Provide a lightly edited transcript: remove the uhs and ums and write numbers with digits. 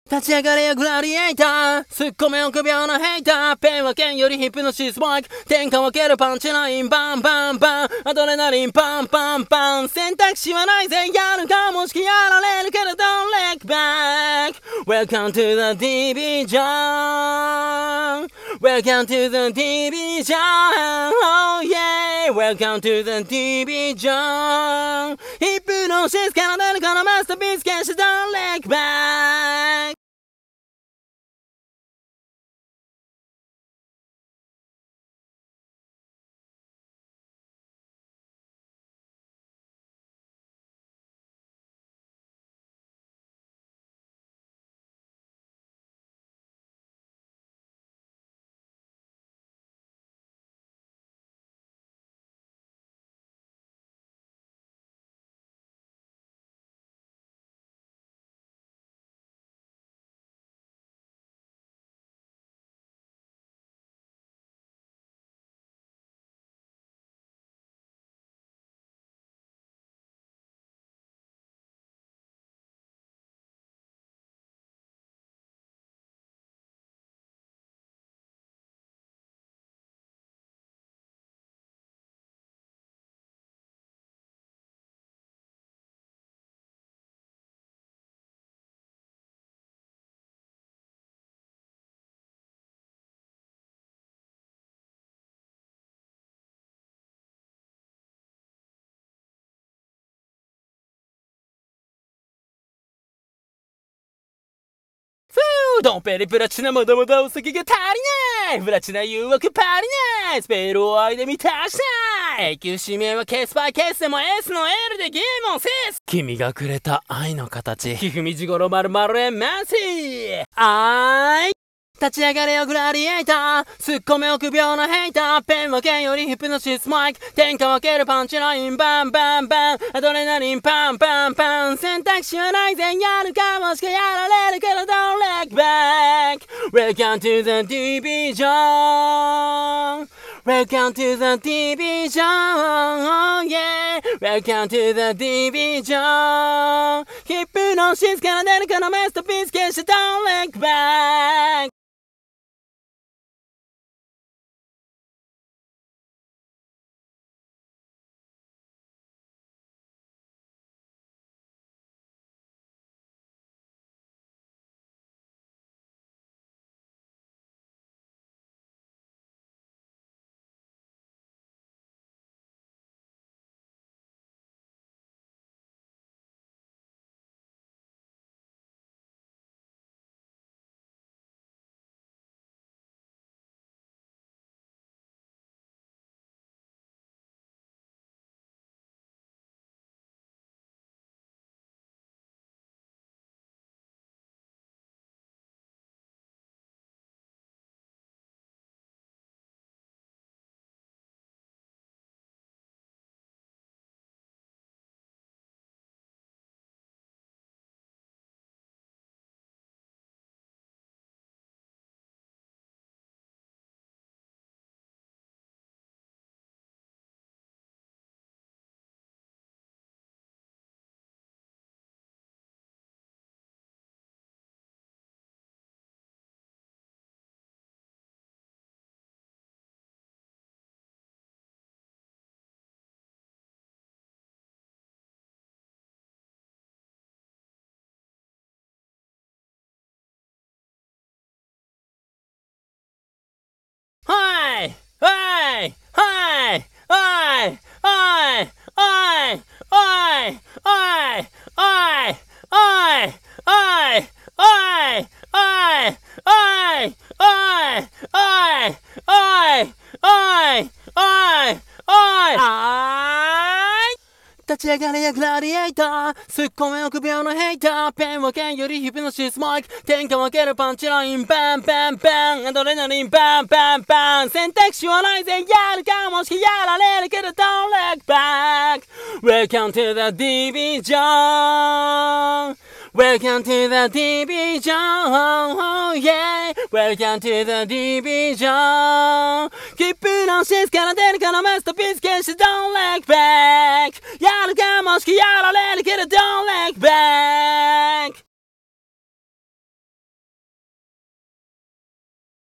立ち上がれよグラディエーター、突っ込め臆病なヘイター、ペンは剣よりヒプノシスマイク、天下分けるパンチライン、バンバンバン、アドレナリンパンパンパン、選択肢はないぜ、やるかもしくやられるけど Don't look back. Welcome to the division, Welcome to the division, oh yeah, Welcome to the division. ヒプノシスから出るこのマスターピース決して Don't look back.ドンペリプラチナまだまだお酒が足りない、プラチナ誘惑パリない、スペルを愛で満たしたい、永久指名はケースバイケースでも S の L でゲームを制す、君がくれた愛の形、ひふみじごろまるまるえんマンシーあい立ち上がれよグラディエーター、突っ込め臆病なヘイター、ペンは剣よりヒプノシスマイク、天下分けるパンチライン、バンバンバン、アドレナリンパンパンパン、選択肢はないぜ、やるかもしくやられるけど Don't look back. Welcome to the division, Welcome to the division, oh yeah, Welcome to the division. ヒプノシスから出るこのマスターピース決して Don't look back.はいはいはいはいはいはいはいはいはいはいはいはいはいはいはいはいはいはいはい立ち上がれやグラディエーター、突っ込め臆病なヘイター、ペンは剣よりヒプノシスマイク、天下分けるパンチライン、バンバンバン、アドレナリンバンバンバン、選択肢はないぜ、やるかもしくやられるけど Don't look back. Welcome to the division, Welcome to the division, oh yeah, Welcome to the division. ヒプノシスから出るこのマスターピース決して Don't look back. やるかもしくやられるけど Don't look back.